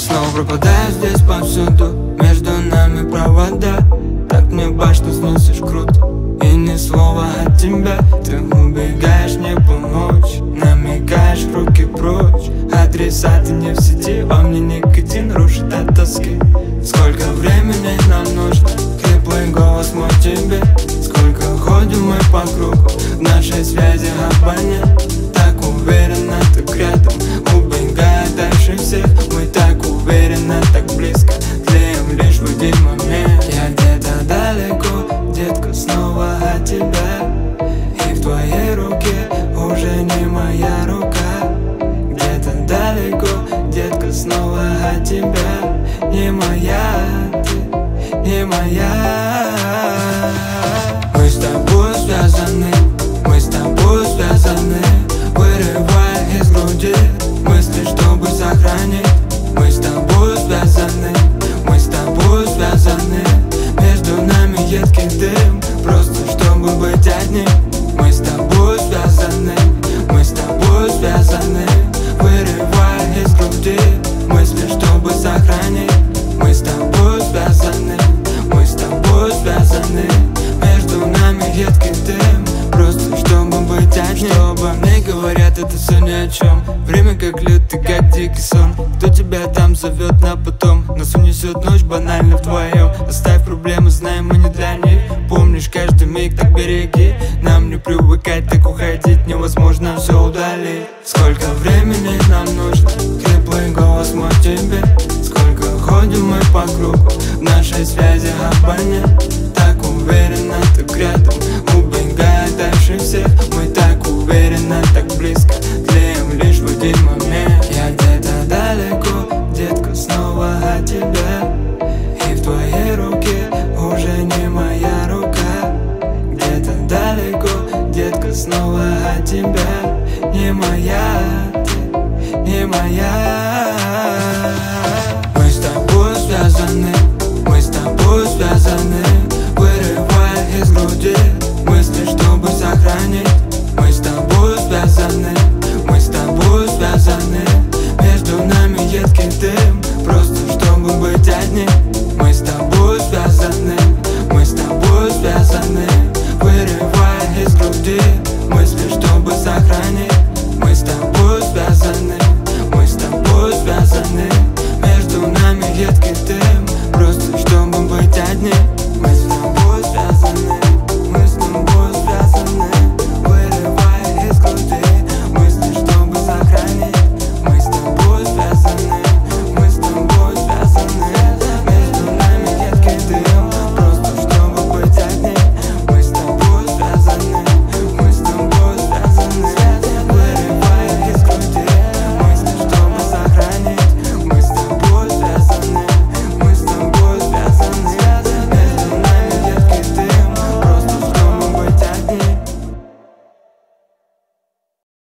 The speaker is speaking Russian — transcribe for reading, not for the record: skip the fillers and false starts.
снова пропадаю здесь повсюду, между нами провода. Так мне башню сносишь круто, и ни слова от тебя. Ты убегаешь, не помочь, намекаешь, руки прочь. Адреса ты не в сети, во мне никотин рушит от тоски. Сколько времени нам нужно, хриплый голос мой тебе. Сколько ходим мы по кругу, в нашей связи абонент. Так уверенно ты рядом, убегая дальше всех. Мы так уверенно, так близко, тлеем лишь в один момент. Я где-то далеко, детка, снова от тебя. И в твоей руке уже не моя рука. Где-то далеко, детка, снова от тебя. Не моя ты, не моя. Мы с тобой связаны, мы с тобой связаны. Вырывая из груди мысли, чтобы сохранить. Мы с тобой связаны, мы с тобой связаны. Между нами едкий дым, просто чтобы быть одним. Мы с тобой связаны, мы с тобой связаны. Вырывая из груди мысли, чтобы сохранить. Мы с тобой связаны, мы с тобой связаны. Между нами едкий дым, просто чтобы быть одним. Что обо мне говорят, это все ни о чем. Время как лед, ты как дикий сон. Кто тебя там зовет на потом? Нас унесет ночь банально вдвоем. Оставь проблемы, знаем, мы не для них. Помнишь каждый миг, так береги. Нам не привыкать, так уходить невозможно, все удалить. Сколько времени нам нужно, хриплый голос мой тебе. Сколько ходим мы по кругу, в нашей связи абонент. Так уверенно ты рядом, убегая дальше всех. Мы так уверенно, так близко, тлеем лишь в один момент. Я где-то далеко, детка, снова от тебя. И в твоей руке уже не моя рука. Где-то далеко, детка, снова от тебя. Не моя ты, не моя. Мы с тобой связаны,